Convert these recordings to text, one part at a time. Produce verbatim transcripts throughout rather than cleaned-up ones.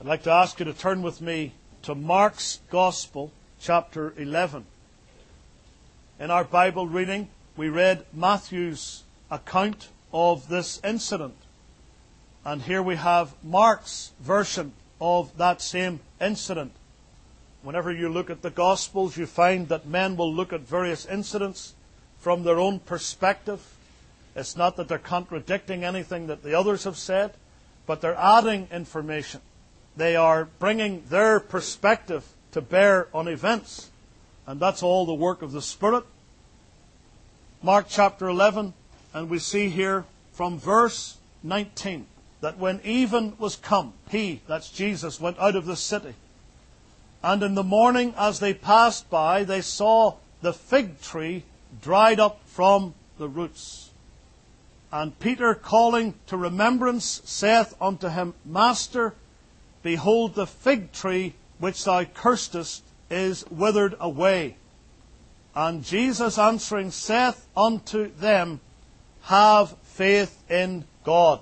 I'd like to ask you to turn with me to Mark's Gospel, chapter eleven. In our Bible reading, we read Matthew's account of this incident. And here we have Mark's version of that same incident. Whenever you look at the Gospels, you find that men will look at various incidents from their own perspective. It's not that they're contradicting anything that the others have said, but they're adding information. They are bringing their perspective to bear on events. And that's all the work of the Spirit. Mark chapter eleven, and we see here from verse nineteen, that when even was come, he, that's Jesus, went out of the city. And in the morning as they passed by, they saw the fig tree dried up from the roots. And Peter, calling to remembrance, saith unto him, Master, behold, the fig tree which thou cursedst is withered away. And Jesus answering saith unto them, Have faith in God.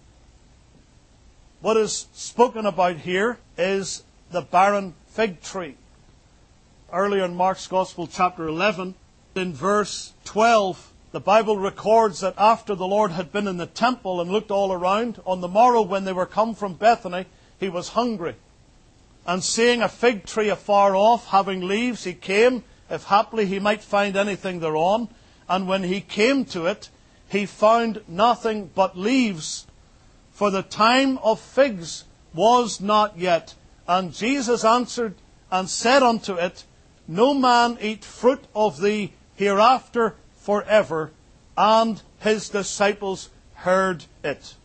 What is spoken about here is the barren fig tree. Earlier in Mark's Gospel, chapter eleven, in verse twelve, the Bible records that after the Lord had been in the temple and looked all around, on the morrow when they were come from Bethany, he was hungry. And seeing a fig tree afar off, having leaves, he came, if haply he might find anything thereon. And when he came to it, he found nothing but leaves, for the time of figs was not yet. And Jesus answered and said unto it, No man eat fruit of thee hereafter forever. And his disciples heard it.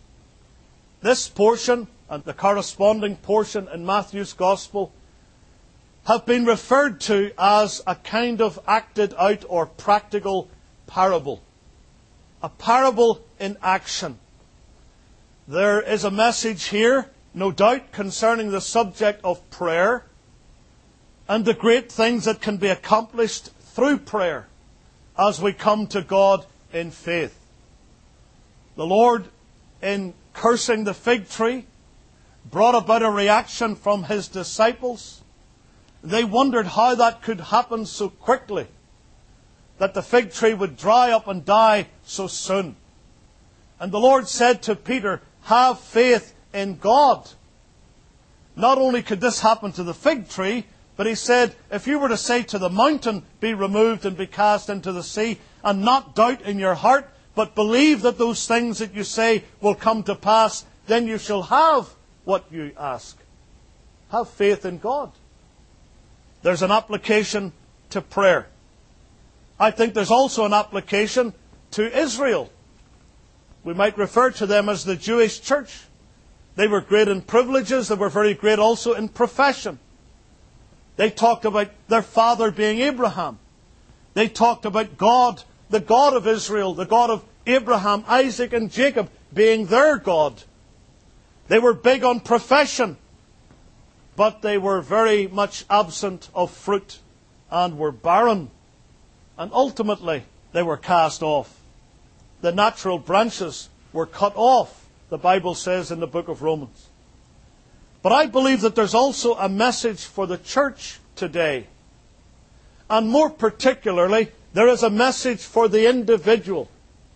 This portion and the corresponding portion in Matthew's Gospel have been referred to as a kind of acted out or practical parable. A parable in action. There is a message here, no doubt, concerning the subject of prayer and the great things that can be accomplished through prayer as we come to God in faith. The Lord, in cursing the fig tree, brought about a reaction from his disciples. They wondered how that could happen so quickly, that the fig tree would dry up and die so soon. And the Lord said to Peter, Have faith in God. Not only could this happen to the fig tree, but he said, if you were to say to the mountain, Be removed and be cast into the sea, and not doubt in your heart, but believe that those things that you say will come to pass, then you shall have what you ask. Have faith in God. There's an application to prayer. I think there's also an application to Israel. We might refer to them as the Jewish church. They were great in privileges. They were very great also in profession. They talked about their father being Abraham. They talked about God, the God of Israel, the God of Abraham, Isaac, and Jacob being their God. They were big on profession, but they were very much absent of fruit and were barren. And ultimately, they were cast off. The natural branches were cut off, the Bible says in the book of Romans. But I believe that there's also a message for the church today. And more particularly, there is a message for the individual.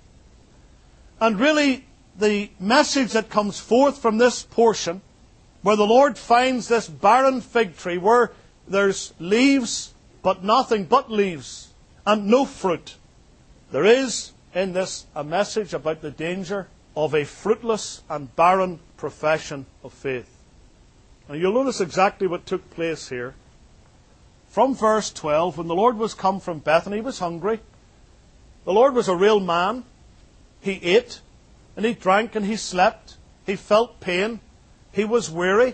And really, the message that comes forth from this portion, where the Lord finds this barren fig tree, where there's leaves, but nothing but leaves, and no fruit. There is in this a message about the danger of a fruitless and barren profession of faith. Now you'll notice exactly what took place here. From verse twelve, when the Lord was come from Bethany, he was hungry. The Lord was a real man. He ate, and he drank, and he slept. He felt pain. He was weary.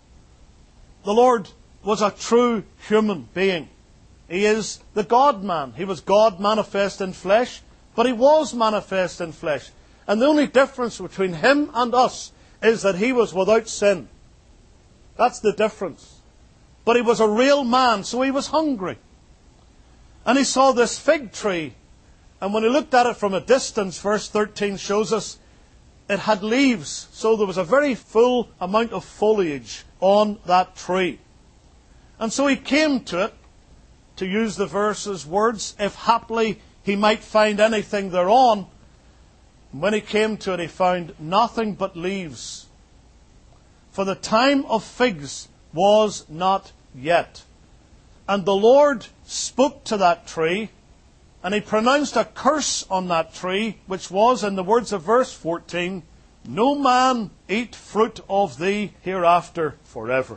The Lord was a true human being. He is the God-man. He was God manifest in flesh, but he was manifest in flesh. And the only difference between him and us is that he was without sin. That's the difference. But he was a real man, so he was hungry. And he saw this fig tree. And when he looked at it from a distance, verse thirteen shows us, it had leaves, so there was a very full amount of foliage on that tree. And so he came to it, to use the verse's words, if haply he might find anything thereon. And when he came to it, he found nothing but leaves. For the time of figs was not yet. And the Lord spoke to that tree, and he pronounced a curse on that tree, which was, in the words of verse fourteen, no man eat fruit of thee hereafter forever.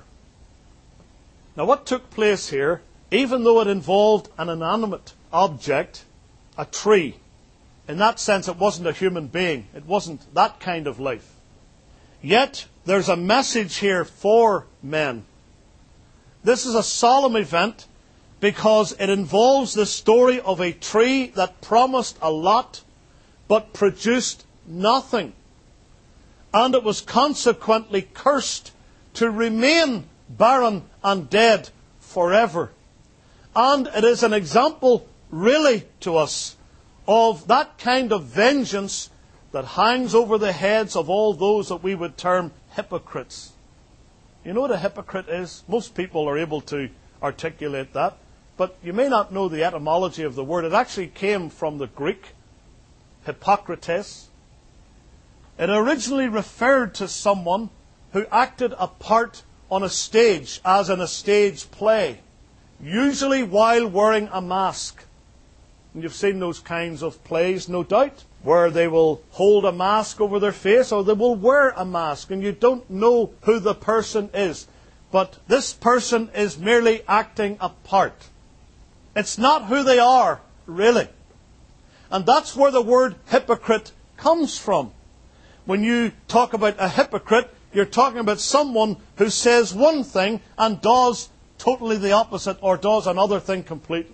Now what took place here, even though it involved an inanimate object, a tree, in that sense it wasn't a human being, it wasn't that kind of life. Yet there's a message here for men. This is a solemn event because it involves the story of a tree that promised a lot but produced nothing. And it was consequently cursed to remain barren and dead forever. And it is an example really to us of that kind of vengeance that hangs over the heads of all those that we would term hypocrites. You know what a hypocrite is? Most people are able to articulate that, but you may not know the etymology of the word. It actually came from the Greek, Hippocrates. It originally referred to someone who acted a part on a stage, as in a stage play, usually while wearing a mask. And you've seen those kinds of plays, no doubt, where they will hold a mask over their face or they will wear a mask and you don't know who the person is. But this person is merely acting a part. It's not who they are, really. And that's where the word hypocrite comes from. When you talk about a hypocrite, you're talking about someone who says one thing and does totally the opposite, or does another thing completely.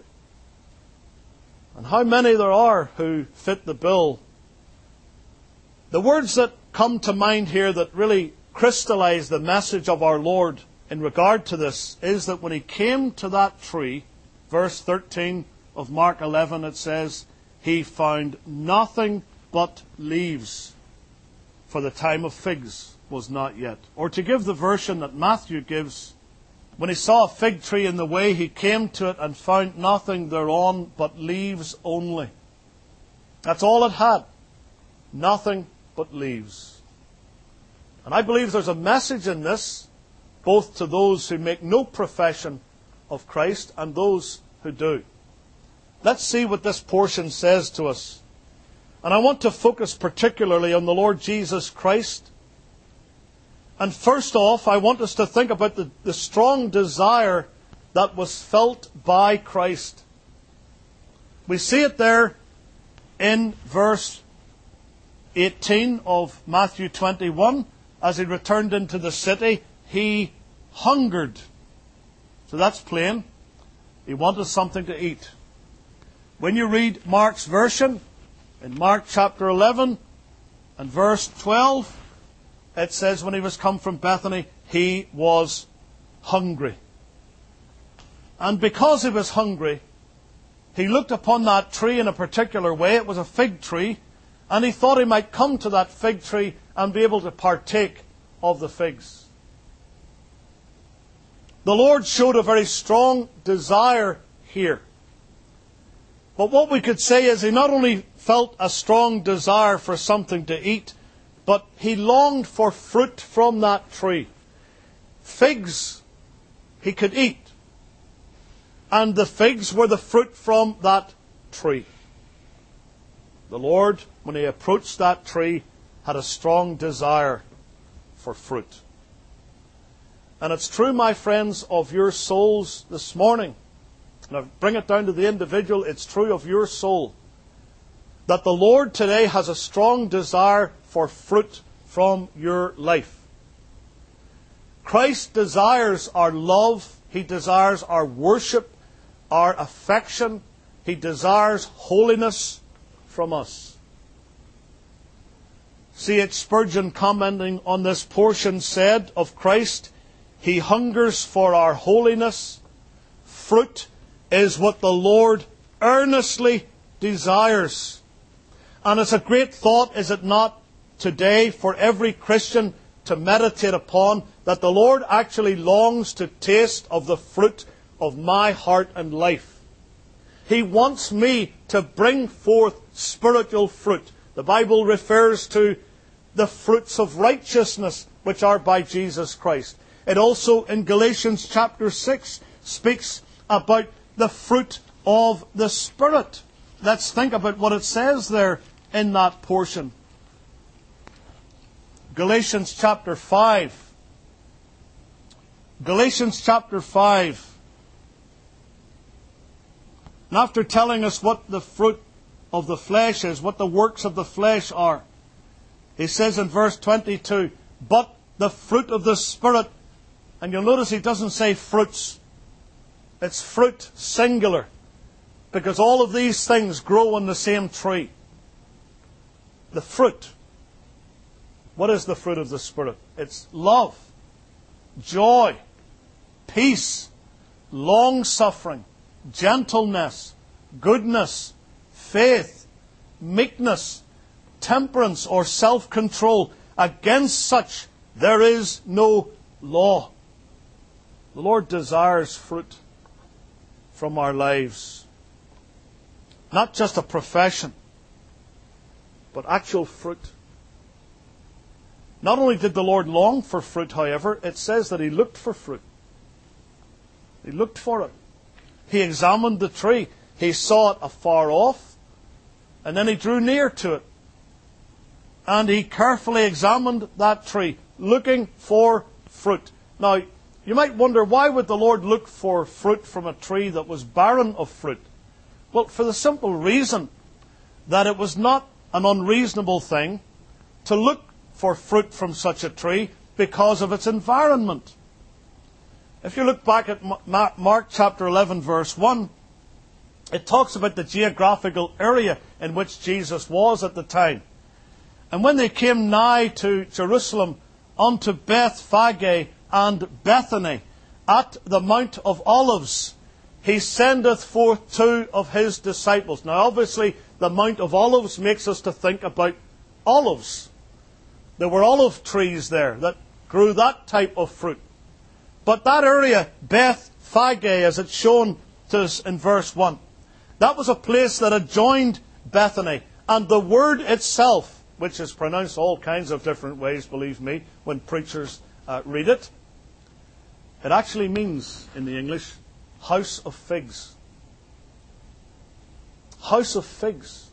And how many there are who fit the bill. The words that come to mind here that really crystallize the message of our Lord in regard to this is that when he came to that tree, verse thirteen of Mark eleven, it says, he found nothing but leaves, for the time of figs was not yet. Or to give the version that Matthew gives, when he saw a fig tree in the way, he came to it and found nothing thereon but leaves only. That's all it had. Nothing but leaves. And I believe there's a message in this, both to those who make no profession of Christ and those who do. Let's see what this portion says to us. And I want to focus particularly on the Lord Jesus Christ. And first off, I want us to think about the, the strong desire that was felt by Christ. We see it there in verse eighteen of Matthew twenty-one. As he returned into the city, he hungered. So that's plain. He wanted something to eat. When you read Mark's version, in Mark chapter eleven and verse twelve, it says when he was come from Bethany, he was hungry. And because he was hungry, he looked upon that tree in a particular way. It was a fig tree. And he thought he might come to that fig tree and be able to partake of the figs. The Lord showed a very strong desire here. But what we could say is he not only felt a strong desire for something to eat, but he longed for fruit from that tree. Figs he could eat. And the figs were the fruit from that tree. The Lord, when he approached that tree, had a strong desire for fruit. And it's true, my friends, of your souls this morning. And I bring it down to the individual, it's true of your soul. That the Lord today has a strong desire for fruit from your life. Christ desires our love. He desires our worship, our affection. He desires holiness from us. C H Spurgeon, commenting on this portion, said of Christ, he hungers for our holiness. Fruit is what the Lord earnestly desires. And it's a great thought, is it not, today for every Christian to meditate upon, that the Lord actually longs to taste of the fruit of my heart and life. He wants me to bring forth spiritual fruit. The Bible refers to the fruits of righteousness which are by Jesus Christ. It also, in Galatians chapter six, speaks about the fruit of the Spirit. Let's think about what it says there in that portion. Galatians chapter five. Galatians chapter five. And after telling us what the fruit of the flesh is, what the works of the flesh are, he says in verse twenty-two, but the fruit of the Spirit, and you'll notice he doesn't say fruits. It's fruit singular, because all of these things grow on the same tree. The fruit. What is the fruit of the Spirit? It's love, joy, peace, long-suffering, gentleness, goodness, faith, meekness, temperance or self-control. Against such there is no law. The Lord desires fruit from our lives. Not just a profession, but actual fruit. Not only did the Lord long for fruit, however, it says that He looked for fruit. He looked for it. He examined the tree. He saw it afar off, and then He drew near to it. And He carefully examined that tree, looking for fruit. Now, you might wonder, why would the Lord look for fruit from a tree that was barren of fruit? Well, for the simple reason that it was not an unreasonable thing to look for fruit from such a tree because of its environment. If you look back at Mark chapter eleven, verse one, it talks about the geographical area in which Jesus was at the time. And when they came nigh to Jerusalem, unto Bethphage and Bethany, at the Mount of Olives, He sendeth forth two of His disciples. Now obviously the Mount of Olives makes us to think about olives. There were olive trees there that grew that type of fruit. But that area, Bethphage, as it's shown to us in verse one, that was a place that adjoined Bethany. And the word itself, which is pronounced all kinds of different ways, believe me, when preachers uh, read it, it actually means, in the English, house of figs. House of figs.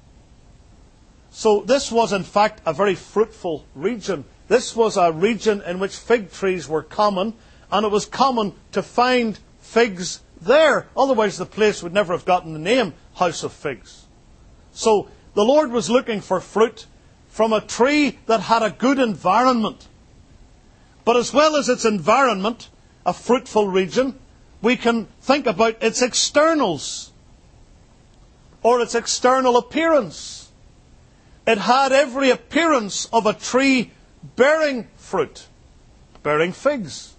So this was in fact a very fruitful region. This was a region in which fig trees were common, and it was common to find figs there. Otherwise the place would never have gotten the name House of Figs. So the Lord was looking for fruit from a tree that had a good environment. But as well as its environment, a fruitful region, we can think about its externals, or its external appearance. It had every appearance of a tree bearing fruit, bearing figs.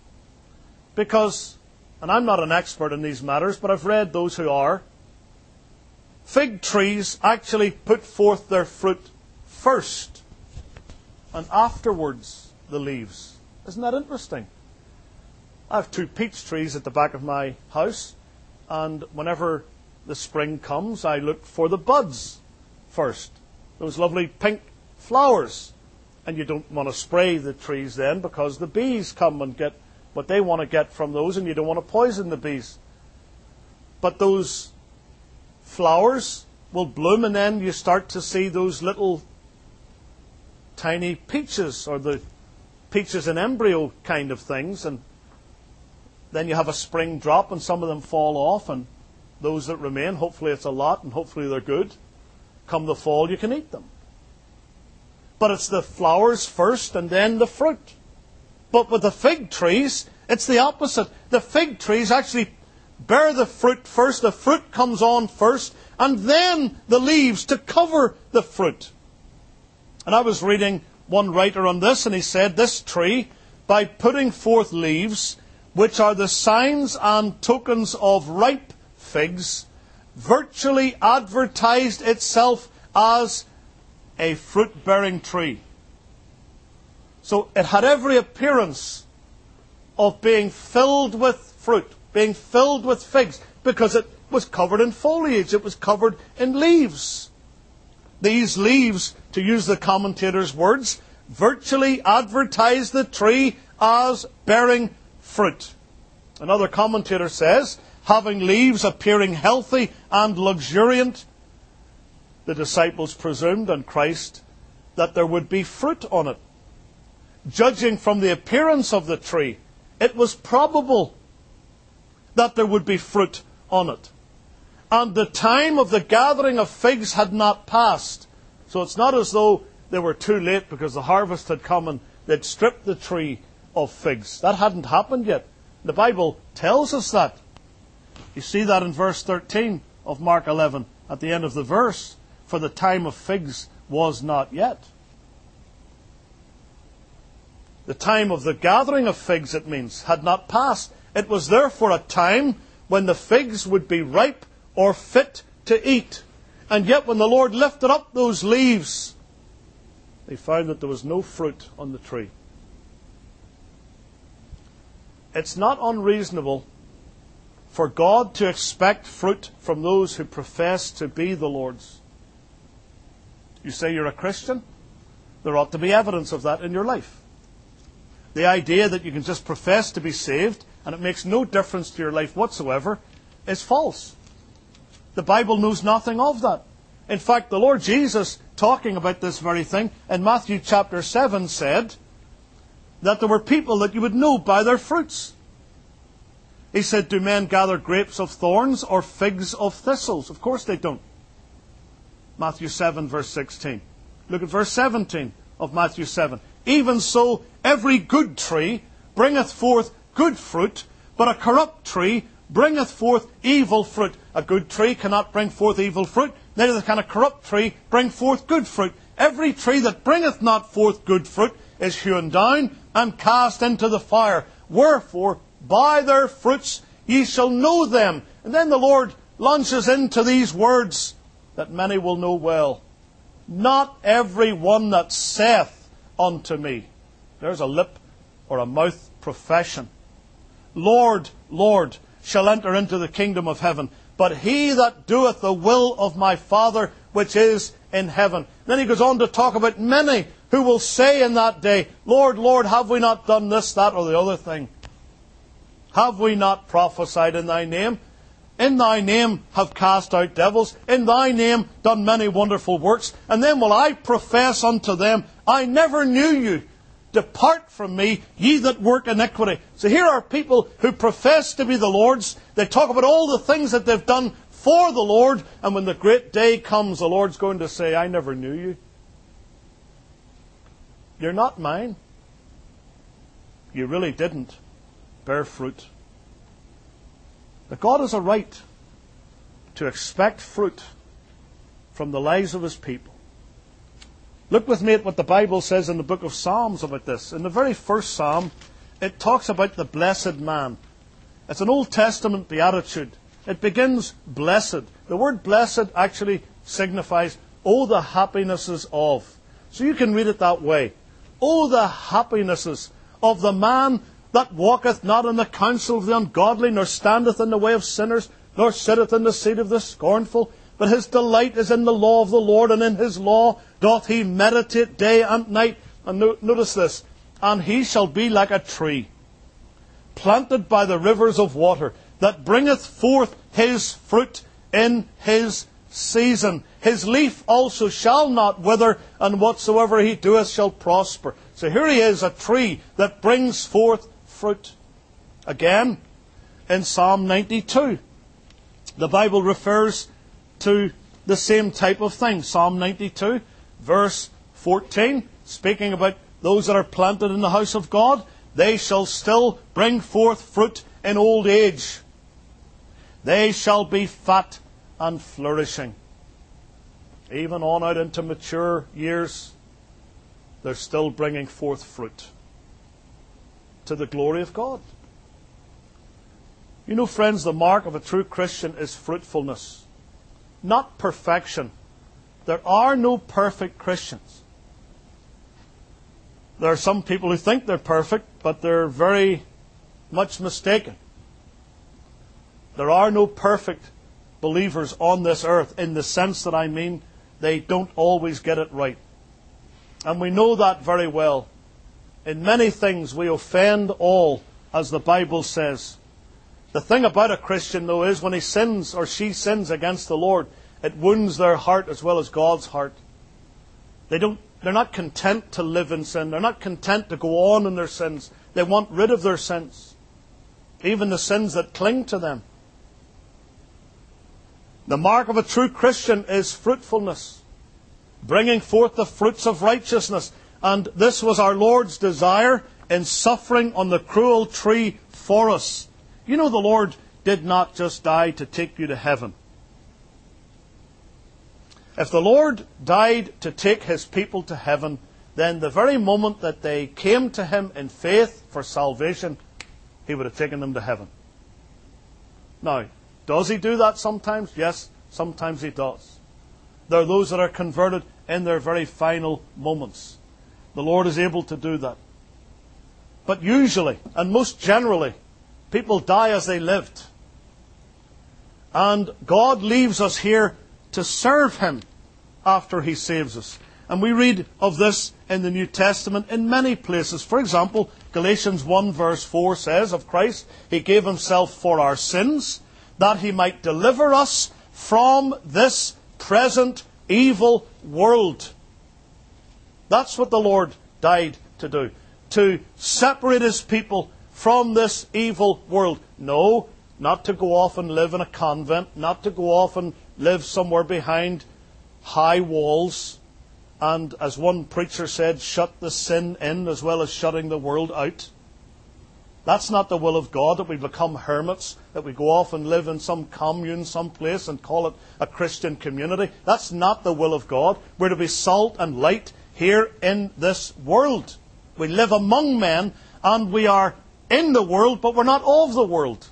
Because, and I'm not an expert in these matters, but I've read those who are, fig trees actually put forth their fruit first, and afterwards the leaves. Isn't that interesting? I have two peach trees at the back of my house, and whenever the spring comes, I look for the buds first. Those lovely pink flowers. And you don't want to spray the trees then, because the bees come and get what they want to get from those, and you don't want to poison the bees. But those flowers will bloom, and then you start to see those little tiny peaches, or the peaches in embryo kind of things, and then you have a spring drop and some of them fall off, and those that remain, hopefully it's a lot and hopefully they're good, come the fall you can eat them. But it's the flowers first and then the fruit. But with the fig trees, it's the opposite. The fig trees actually bear the fruit first, the fruit comes on first, and then the leaves to cover the fruit. And I was reading one writer on this, and he said, this tree, by putting forth leaves, which are the signs and tokens of ripe figs, virtually advertised itself as a fruit-bearing tree. So it had every appearance of being filled with fruit, being filled with figs, because it was covered in foliage, it was covered in leaves. These leaves, to use the commentator's words, virtually advertise the tree as bearing fruit. Another commentator says, having leaves appearing healthy and luxuriant, the disciples presumed, and Christ, that there would be fruit on it. Judging from the appearance of the tree, it was probable that there would be fruit on it. And the time of the gathering of figs had not passed. So it's not as though they were too late because the harvest had come and they'd stripped the tree of figs. That hadn't happened yet. The Bible tells us that. You see that in verse thirteen of Mark eleven, at the end of the verse. For the time of figs was not yet. The time of the gathering of figs, it means, had not passed. It was therefore a time when the figs would be ripe or fit to eat. And yet when the Lord lifted up those leaves, they found that there was no fruit on the tree. It's not unreasonable for God to expect fruit from those who profess to be the Lord's. You say you're a Christian? There ought to be evidence of that in your life. The idea that you can just profess to be saved and it makes no difference to your life whatsoever is false. The Bible knows nothing of that. In fact, the Lord Jesus, talking about this very thing, in Matthew chapter seven said that there were people that you would know by their fruits. He said, do men gather grapes of thorns or figs of thistles? Of course they don't. Matthew seven, verse sixteen. Look at verse seventeen of Matthew seven. Even so, every good tree bringeth forth good fruit, but a corrupt tree bringeth forth evil fruit. A good tree cannot bring forth evil fruit, neither can a corrupt tree bring forth good fruit. Every tree that bringeth not forth good fruit is hewn down and cast into the fire. Wherefore, by their fruits ye shall know them. And then the Lord launches into these words that many will know well. Not every one that saith unto me. There's a lip or a mouth profession. Lord, Lord, shall enter into the kingdom of heaven, but he that doeth the will of my Father which is in heaven. Then he goes on to talk about many who will say in that day, Lord, Lord, have we not done this, that, or the other thing? Have we not prophesied in thy name? In thy name have cast out devils. In thy name done many wonderful works. And then will I profess unto them, I never knew you. Depart from me, ye that work iniquity. So here are people who profess to be the Lord's. They talk about all the things that they've done for the Lord. And when the great day comes, the Lord's going to say, I never knew you. You're not mine. You really didn't bear fruit. But God has a right to expect fruit from the lives of His people. Look with me at what the Bible says in the book of Psalms about this. In the very first Psalm, it talks about the blessed man. It's an Old Testament beatitude. It begins, blessed. The word blessed actually signifies, oh, the happinesses of. So you can read it that way. Oh, the happinesses of the man that walketh not in the counsel of the ungodly, nor standeth in the way of sinners, nor sitteth in the seat of the scornful. But his delight is in the law of the Lord, and in his law doth he meditate day and night. And no, notice this. And he shall be like a tree, planted by the rivers of water, that bringeth forth his fruit in his season. His leaf also shall not wither, and whatsoever he doeth shall prosper. So here he is, a tree that brings forth fruit. Again, in Psalm ninety-two, the Bible refers to the same type of thing. Psalm ninety-two, verse fourteen, speaking about those that are planted in the house of God, they shall still bring forth fruit in old age. They shall be fat and flourishing. Even on out into mature years, they're still bringing forth fruit to the glory of God. You know, friends, the mark of a true Christian is fruitfulness, not perfection. There are no perfect Christians. There are some people who think they're perfect, but they're very much mistaken. There are no perfect believers on this earth, in the sense that I mean they don't always get it right. And we know that very well. In many things we offend all, as the Bible says. The thing about a Christian, though, is when he sins or she sins against the Lord, it wounds their heart as well as God's heart. They don't, they're not content to live in sin. They're not content to go on in their sins. They want rid of their sins, even the sins that cling to them. The mark of a true Christian is fruitfulness, bringing forth the fruits of righteousness. And this was our Lord's desire in suffering on the cruel tree for us. You know, the Lord did not just die to take you to heaven. If the Lord died to take His people to heaven, then the very moment that they came to Him in faith for salvation, He would have taken them to heaven. Now, does He do that sometimes? Yes, sometimes He does. There are those that are converted in their very final moments. The Lord is able to do that. But usually, and most generally, people die as they lived. And God leaves us here to serve Him after He saves us. And we read of this in the New Testament in many places. For example, Galatians one verse four says of Christ, He gave Himself for our sins, that He might deliver us from this present evil world. That's what the Lord died to do. To separate His people from this evil world. No, not to go off and live in a convent, not to go off and live somewhere behind high walls, and, as one preacher said, shut the sin in as well as shutting the world out. That's not the will of God, that we become hermits, that we go off and live in some commune, some place, and call it a Christian community. That's not the will of God. We're to be salt and light here in this world. We live among men, and we are in the world, but we're not of the world.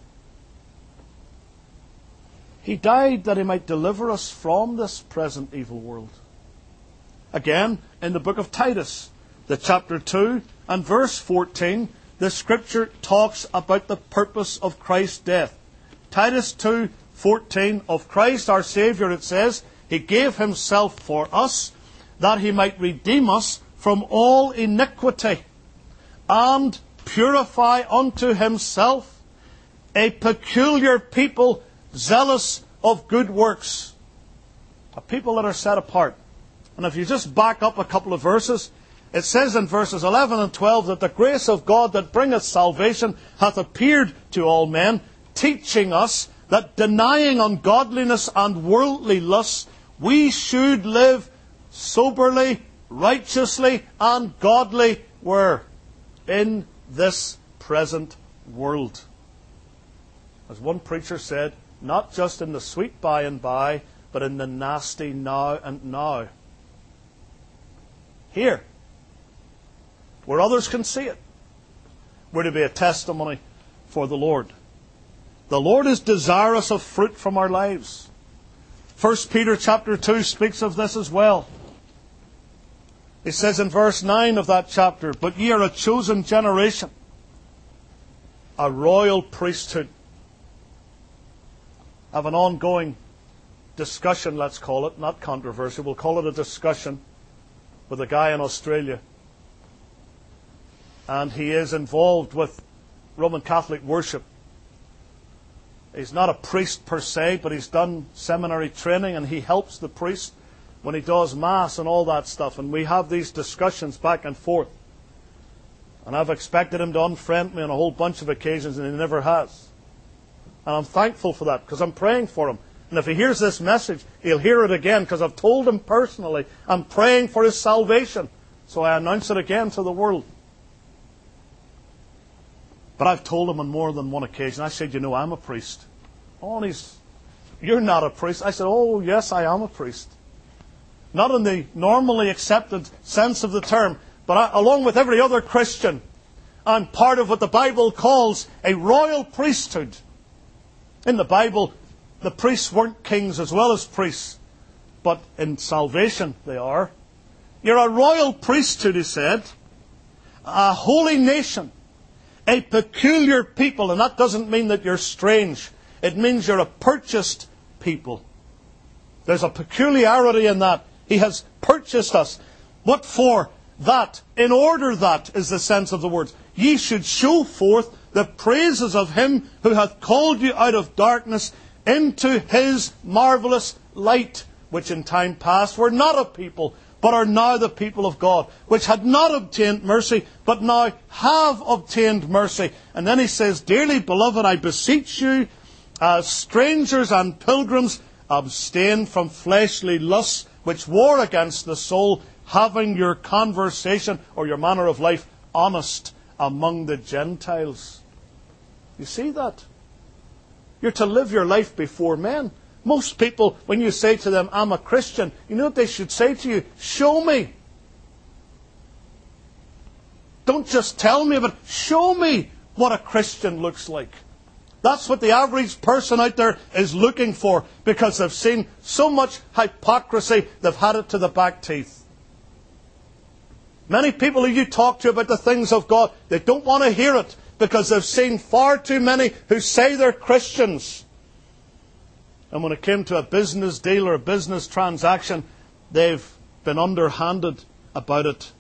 He died that He might deliver us from this present evil world. Again, in the book of Titus, the chapter two and verse fourteen, the Scripture talks about the purpose of Christ's death. Titus two fourteen, of Christ our Saviour, it says, He gave Himself for us, that He might redeem us from all iniquity, and purify unto Himself a peculiar people, zealous of good works. A people that are set apart. And if you just back up a couple of verses, it says in verses eleven and twelve that the grace of God that bringeth salvation hath appeared to all men, teaching us that denying ungodliness and worldly lusts, we should live soberly, righteously, and godly where? In this present world. As one preacher said, not just in the sweet by and by, but in the nasty now and now. Here, where others can see it, we're to be a testimony for the Lord. The Lord is desirous of fruit from our lives. First Peter chapter two speaks of this as well. It says in verse nine of that chapter, But ye are a chosen generation, a royal priesthood. I have an ongoing discussion, let's call it, not controversy, we'll call it a discussion, with a guy in Australia. And he is involved with Roman Catholic worship. He's not a priest per se, but he's done seminary training, and he helps the priest when he does Mass and all that stuff. And we have these discussions back and forth. And I've expected him to unfriend me on a whole bunch of occasions, and he never has. And I'm thankful for that, because I'm praying for him. And if he hears this message, he'll hear it again, because I've told him personally, I'm praying for his salvation. So I announce it again to the world. But I've told him on more than one occasion, I said, you know, I'm a priest. Oh, and he's, you're not a priest. I said, oh, yes, I am a priest. Not in the normally accepted sense of the term, but I, along with every other Christian, I'm part of what the Bible calls a royal priesthood. In the Bible, the priests weren't kings as well as priests, but in salvation they are. You're a royal priesthood, he said, a holy nation, a peculiar people. And that doesn't mean that you're strange. It means you're a purchased people. There's a peculiarity in that. He has purchased us. What for? That, in order that, is the sense of the words. Ye should show forth the praises of him who hath called you out of darkness into his marvellous light, which in time past were not a people, but are now the people of God, which had not obtained mercy, but now have obtained mercy. And then he says, Dearly beloved, I beseech you, as strangers and pilgrims, abstain from fleshly lusts, which war against the soul, having your conversation or your manner of life honest among the Gentiles. You see that? You're to live your life before men. Most people, when you say to them, I'm a Christian, you know what they should say to you? Show me. Don't just tell me, but show me what a Christian looks like. That's what the average person out there is looking for, because they've seen so much hypocrisy, they've had it to the back teeth. Many people who you talk to about the things of God, they don't want to hear it, because they've seen far too many who say they're Christians. And when it came to a business deal or a business transaction, they've been underhanded about it.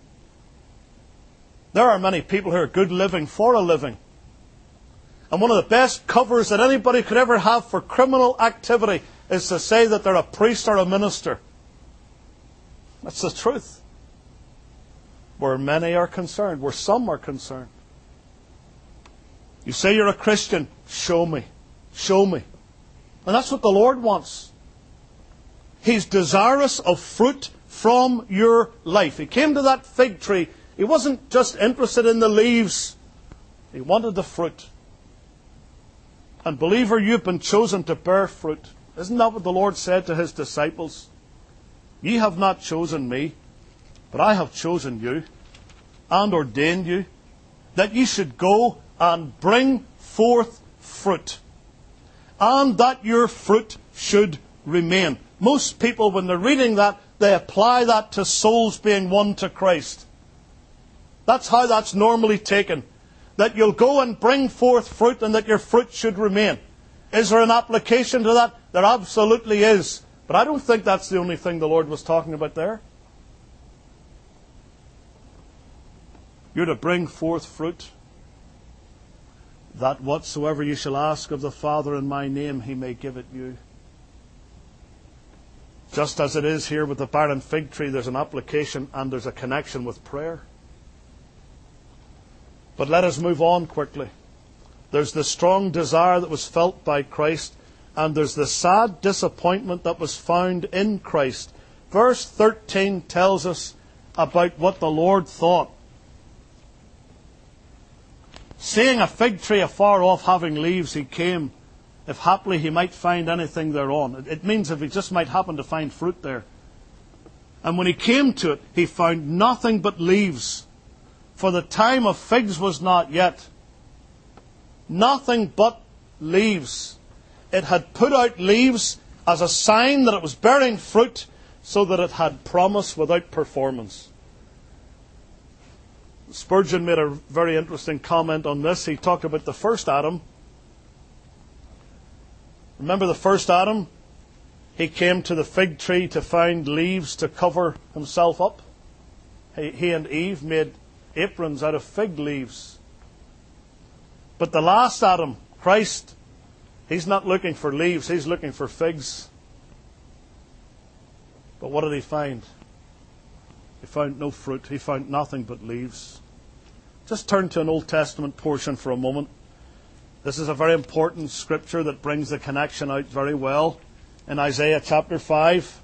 There are many people who are good living for a living. And one of the best covers that anybody could ever have for criminal activity is to say that they're a priest or a minister. That's the truth. Where many are concerned, where some are concerned. You say you're a Christian, show me. Show me. And that's what the Lord wants. He's desirous of fruit from your life. He came to that fig tree. He wasn't just interested in the leaves. He wanted the fruit. And believer, you've been chosen to bear fruit. Isn't that what the Lord said to his disciples? Ye have not chosen me, but I have chosen you and ordained you that ye should go and bring forth fruit, and that your fruit should remain. Most people, when they're reading that, they apply that to souls being won to Christ. That's how that's normally taken. That you'll go and bring forth fruit and that your fruit should remain. Is there an application to that? There absolutely is. But I don't think that's the only thing the Lord was talking about there. You're to bring forth fruit, that whatsoever you shall ask of the Father in my name, he may give it you. Just as it is here with the barren fig tree, there's an application and there's a connection with prayer. But let us move on quickly. There's the strong desire that was felt by Christ, and there's the sad disappointment that was found in Christ. Verse thirteen tells us about what the Lord thought. Seeing a fig tree afar off having leaves, he came, if haply he might find anything thereon. It means if he just might happen to find fruit there. And when he came to it, he found nothing but leaves. For the time of figs was not yet. Nothing but leaves. It had put out leaves as a sign that it was bearing fruit, so that it had promise without performance. Spurgeon made a very interesting comment on this. He talked about the first Adam. Remember the first Adam? He came to the fig tree to find leaves to cover himself up. He, he and Eve made aprons out of fig leaves. But the last Adam, Christ, he's not looking for leaves, he's looking for figs. But what did he find? He found no fruit. He found nothing but leaves. Just turn to an Old Testament portion for a moment. This is a very important scripture that brings the connection out very well. In Isaiah chapter five.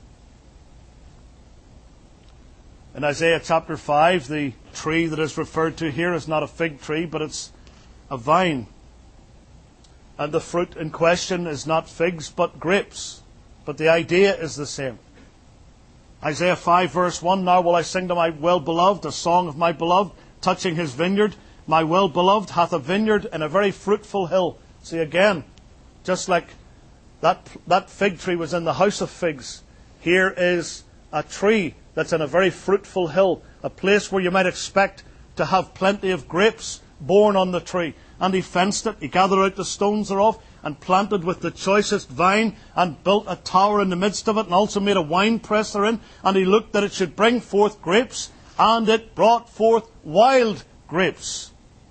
In Isaiah chapter five, the tree that is referred to here is not a fig tree, but it's a vine. And the fruit in question is not figs, but grapes. But the idea is the same. Isaiah five verse one, Now will I sing to my well-beloved a song of my beloved, touching his vineyard. My well-beloved hath a vineyard in a very fruitful hill. See again, just like that, that fig tree was in the house of figs, here is a tree that's in a very fruitful hill, a place where you might expect to have plenty of grapes borne on the tree. And he fenced it, he gathered out the stones thereof, and planted with the choicest vine, and built a tower in the midst of it, and also made a winepress therein. And he looked that it should bring forth grapes, and it brought forth wild grapes.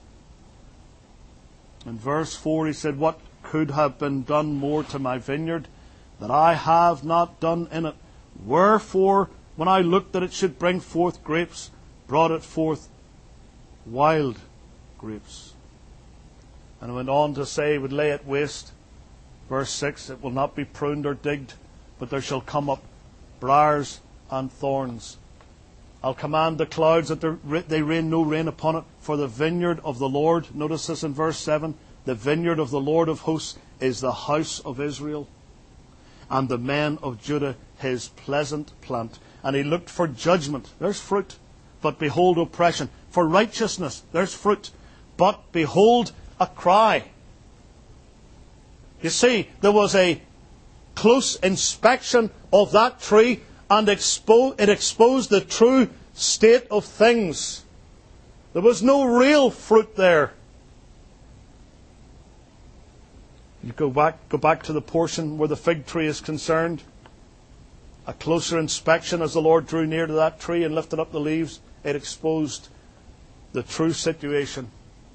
In verse four he said, what could have been done more to my vineyard, that I have not done in it? Wherefore, when I looked that it should bring forth grapes, brought it forth wild grapes. And went on to say, he would lay it waste. Verse six, it will not be pruned or digged, but there shall come up briars and thorns. I'll command the clouds that they rain no rain upon it, for the vineyard of the Lord, notice this in verse seven, the vineyard of the Lord of hosts is the house of Israel, and the men of Judah his pleasant plant. And he looked for judgment, there's fruit, but behold oppression. For righteousness, there's fruit, but behold a cry. You see, there was a close inspection of that tree, and expo- it exposed the true state of things. There was no real fruit there. You go back, go back to the portion where the fig tree is concerned. A closer inspection as the Lord drew near to that tree and lifted up the leaves, it exposed the true situation.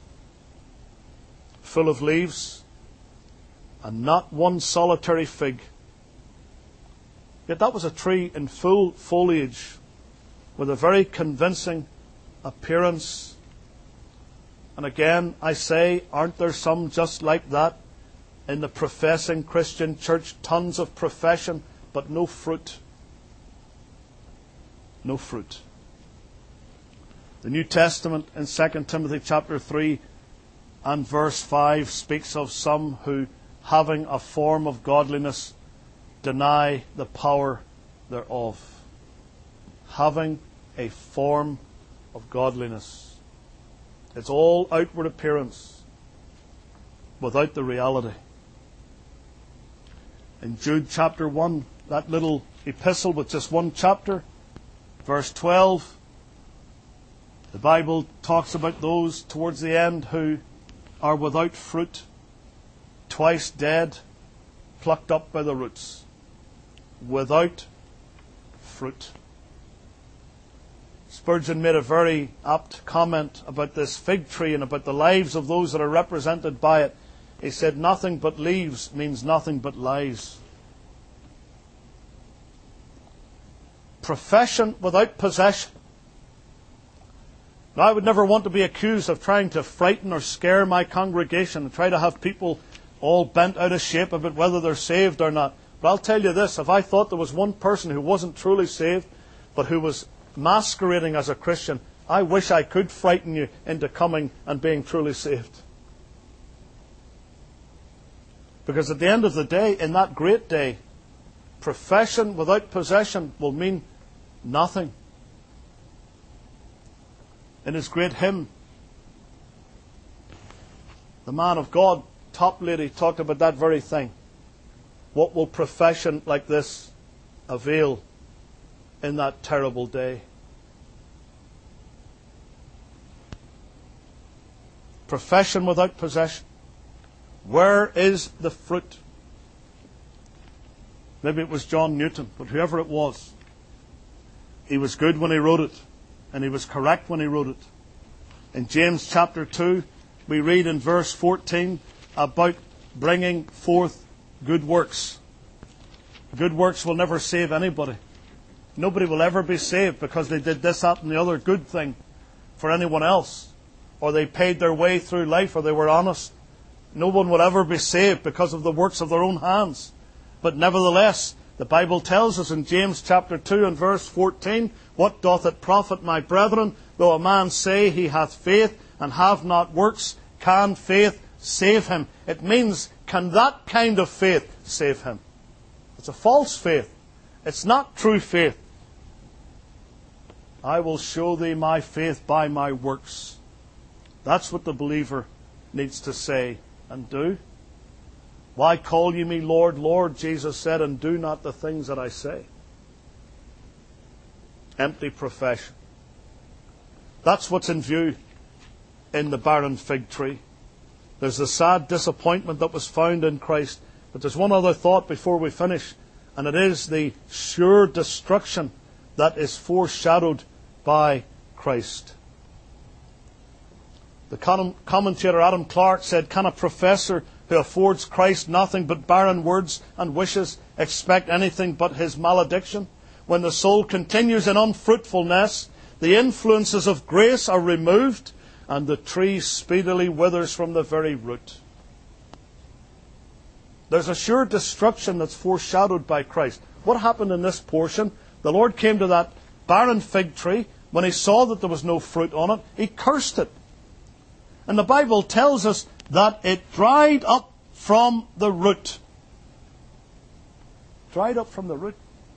Full of leaves, and not one solitary fig. Yet that was a tree in full foliage, with a very convincing appearance. And again, I say, aren't there some just like that in the professing Christian church? Tons of profession, but no fruit. No fruit. The New Testament in Second Timothy chapter three and verse five speaks of some who, having a form of godliness, deny the power thereof. Having a form of godliness. It's all outward appearance without the reality. In Jude chapter one, that little epistle with just one chapter, verse twelve, the Bible talks about those towards the end who are without fruit, twice dead, plucked up by the roots. Without fruit. Spurgeon made a very apt comment about this fig tree and about the lives of those that are represented by it. He said, nothing but leaves means nothing but lies. Profession without possession. Now, I would never want to be accused of trying to frighten or scare my congregation and try to have people all bent out of shape about whether they're saved or not. But I'll tell you this, if I thought there was one person who wasn't truly saved, but who was masquerading as a Christian, I wish I could frighten you into coming and being truly saved. Because at the end of the day, in that great day, profession without possession will mean nothing. In his great hymn, the man of God, Toplady, talked about that very thing. What will profession like this avail in that terrible day? Profession without possession. Where is the fruit? Maybe it was John Newton, but whoever it was, he was good when he wrote it, and he was correct when he wrote it. In James chapter two, we read in verse fourteen about bringing forth good works. Good works will never save anybody. Nobody will ever be saved because they did this, that, and the other good thing for anyone else. Or they paid their way through life, or they were honest. No one will ever be saved because of the works of their own hands. But nevertheless, the Bible tells us in James chapter two and verse fourteen, what doth it profit, my brethren, though a man say he hath faith and have not works? Can faith save him? It means, can that kind of faith save him? It's a false faith. It's not true faith. I will show thee my faith by my works. That's what the believer needs to say and do. Why call ye me Lord, Lord, Jesus said, and do not the things that I say? Empty profession. That's what's in view in the barren fig tree. There's the sad disappointment that was found in Christ. But there's one other thought before we finish, and it is the sure destruction that is foreshadowed by Christ. The commentator Adam Clarke said, "Can a professor who affords Christ nothing but barren words and wishes expect anything but his malediction? When the soul continues in unfruitfulness, the influences of grace are removed, and the tree speedily withers from the very root." There's a sure destruction that's foreshadowed by Christ. What happened in this portion? The Lord came to that barren fig tree. When he saw that there was no fruit on it, he cursed it. And the Bible tells us that it dried up from the root. Dried up from the root.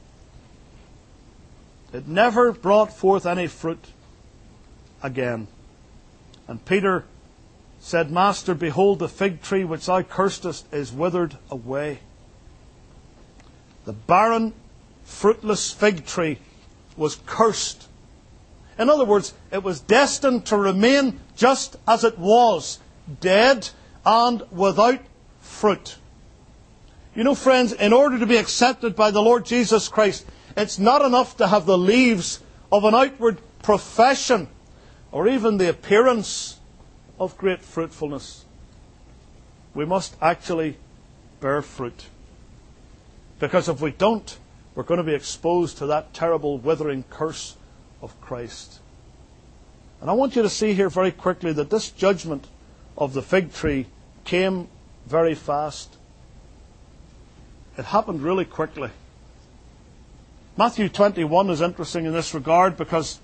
It never brought forth any fruit again. And Peter said, "Master, behold, the fig tree which thou cursedest is withered away." The barren, fruitless fig tree was cursed. In other words, it was destined to remain just as it was, dead and without fruit. You know, friends, in order to be accepted by the Lord Jesus Christ, it's not enough to have the leaves of an outward profession or even the appearance of great fruitfulness. We must actually bear fruit. Because if we don't, we're going to be exposed to that terrible withering curse of Christ. And I want you to see here very quickly that this judgment of the fig tree came very fast. It happened really quickly. Matthew twenty-one is interesting in this regard because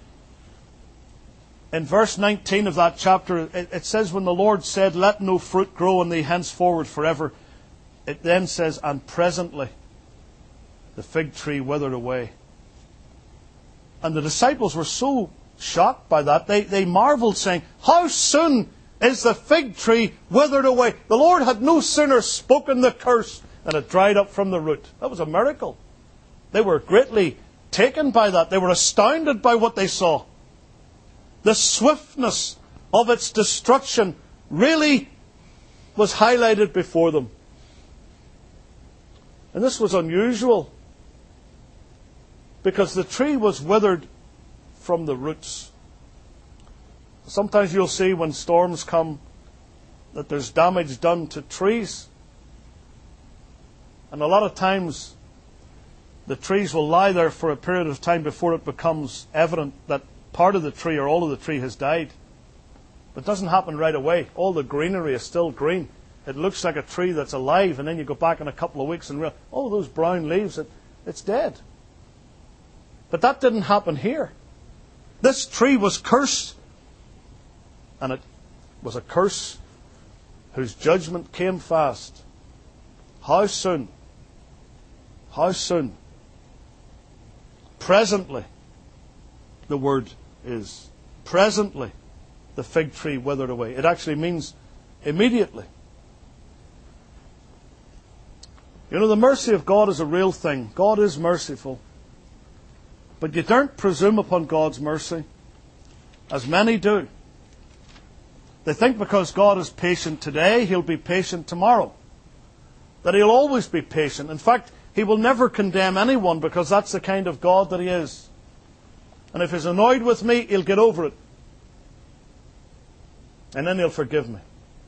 in verse nineteen of that chapter, it, it says, "When the Lord said, 'Let no fruit grow in thee henceforward forever,' it then says, 'And presently the fig tree withered away.'" And the disciples were so shocked by that, they, they marveled, saying, "How soon is the fig tree withered away?" The Lord had no sooner spoken the curse than it dried up from the root. That was a miracle. They were greatly taken by that. They were astounded by what they saw. The swiftness of its destruction really was highlighted before them. And this was unusual because the tree was withered from the roots. Sometimes you'll see when storms come that there's damage done to trees. And a lot of times the trees will lie there for a period of time before it becomes evident that part of the tree or all of the tree has died. But it doesn't happen right away. All the greenery is still green. It looks like a tree that's alive, and then you go back in a couple of weeks and realize, oh, those brown leaves, it, it's dead. But that didn't happen here. This tree was cursed, and it was a curse whose judgment came fast. How soon? How soon? Presently, the word is. Presently, the fig tree withered away. It actually means immediately. You know, the mercy of God is a real thing. God is merciful. But you don't presume upon God's mercy, as many do. They think because God is patient today, He'll be patient tomorrow. That He'll always be patient. In fact, He will never condemn anyone because that's the kind of God that He is. And if He's annoyed with me, He'll get over it. And then He'll forgive me.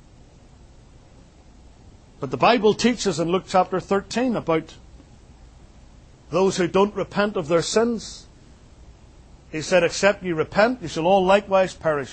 But the Bible teaches in Luke chapter thirteen about those who don't repent of their sins. He said, "Except ye repent, ye shall all likewise perish."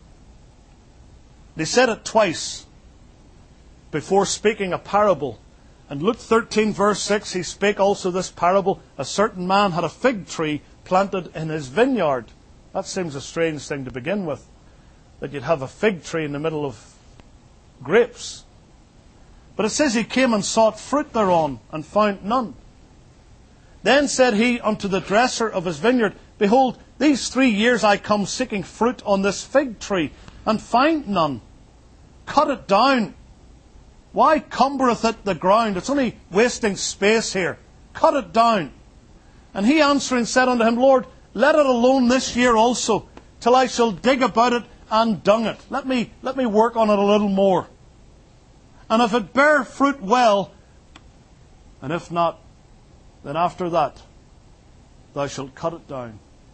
He said it twice before speaking a parable. And Luke thirteen verse six, He spake also this parable. A certain man had a fig tree planted in his vineyard. That seems a strange thing to begin with, that you'd have a fig tree in the middle of grapes. But it says he came and sought fruit thereon, and found none. Then said he unto the dresser of his vineyard, Behold, these three years I come seeking fruit on this fig tree, and find none. Cut it down. Why cumbereth it the ground? It's only wasting space here. Cut it down. And he answering said unto him, Lord, let it alone this year also, till I shall dig about it and dung it. Let me, let me work on it a little more. And if it bear fruit, well, and if not, then after that, thou shalt cut it down.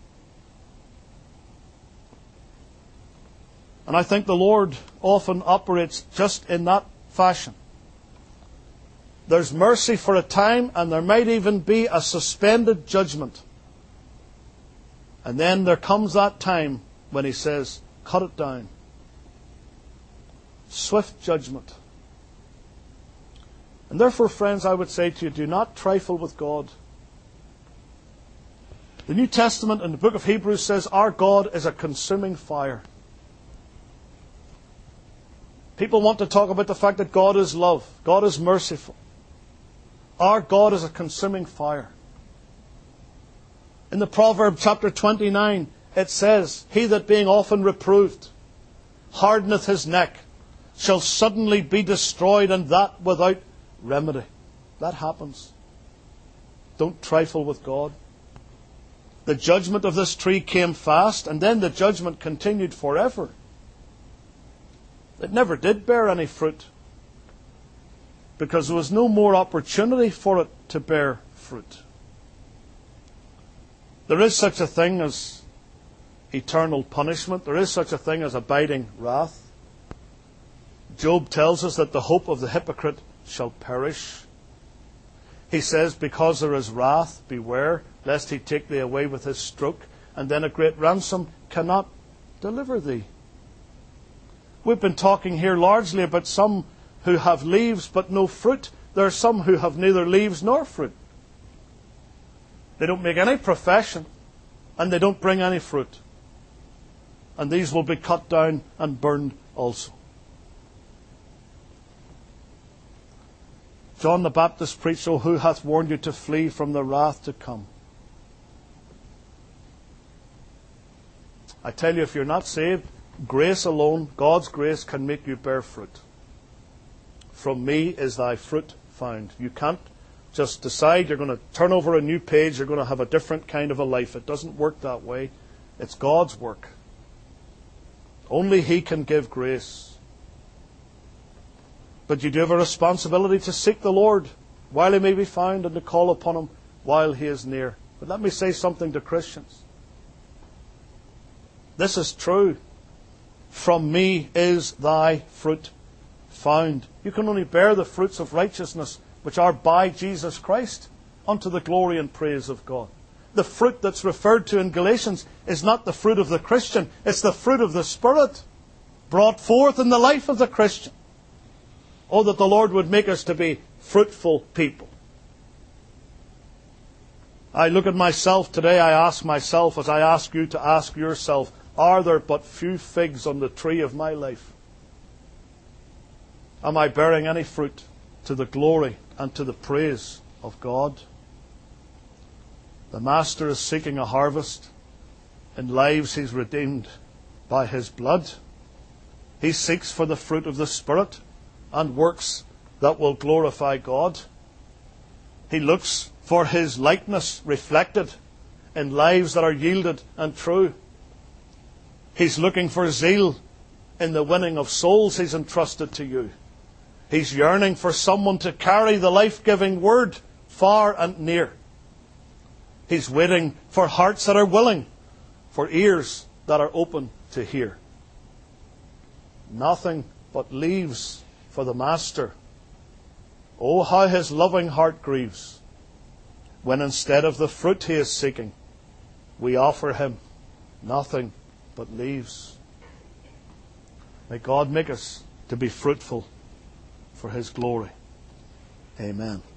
And I think the Lord often operates just in that fashion. There's mercy for a time, and there might even be a suspended judgment. And then there comes that time when He says, cut it down. Swift judgment. And therefore, friends, I would say to you, do not trifle with God. The New Testament in the book of Hebrews says, our God is a consuming fire. People want to talk about the fact that God is love. God is merciful. Our God is a consuming fire. In the Proverb chapter twenty-nine, it says, he that being often reproved hardeneth his neck shall suddenly be destroyed, and that without remedy. That happens. Don't trifle with God. The judgment of this tree came fast, and then the judgment continued forever. It never did bear any fruit, because there was no more opportunity for it to bear fruit. There is such a thing as eternal punishment. There is such a thing as abiding wrath. Job tells us that the hope of the hypocrite shall perish. He says, because there is wrath, beware, lest he take thee away with his stroke, and then a great ransom cannot deliver thee. We've been talking here largely about some who have leaves but no fruit. There are some who have neither leaves nor fruit. They don't make any profession, and they don't bring any fruit. And these will be cut down and burned also. John the Baptist preached, O who hath warned you to flee from the wrath to come? I tell you, if you're not saved, grace alone, God's grace, can make you bear fruit. From me is thy fruit found. You can't just decide you're going to turn over a new page, you're going to have a different kind of a life. It doesn't work that way. It's God's work. Only He can give grace. But you do have a responsibility to seek the Lord while He may be found, and to call upon Him while He is near. But let me say something to Christians. This is true. From me is thy fruit found. You can only bear the fruits of righteousness which are by Jesus Christ unto the glory and praise of God. The fruit that's referred to in Galatians is not the fruit of the Christian. It's the fruit of the Spirit brought forth in the life of the Christian. Oh, that the Lord would make us to be fruitful people. I look at myself today, I ask myself, as I ask you to ask yourself, are there but few figs on the tree of my life? Am I bearing any fruit to the glory and to the praise of God? The Master is seeking a harvest in lives He's redeemed by His blood. He seeks for the fruit of the Spirit and works that will glorify God. He looks for His likeness reflected in lives that are yielded and true. He's looking for zeal in the winning of souls He's entrusted to you. He's yearning for someone to carry the life-giving word far and near. He's waiting for hearts that are willing, for ears that are open to hear. Nothing but leaves for the Master. Oh, how His loving heart grieves when instead of the fruit He is seeking, we offer Him nothing but leaves. May God make us to be fruitful for His glory. Amen.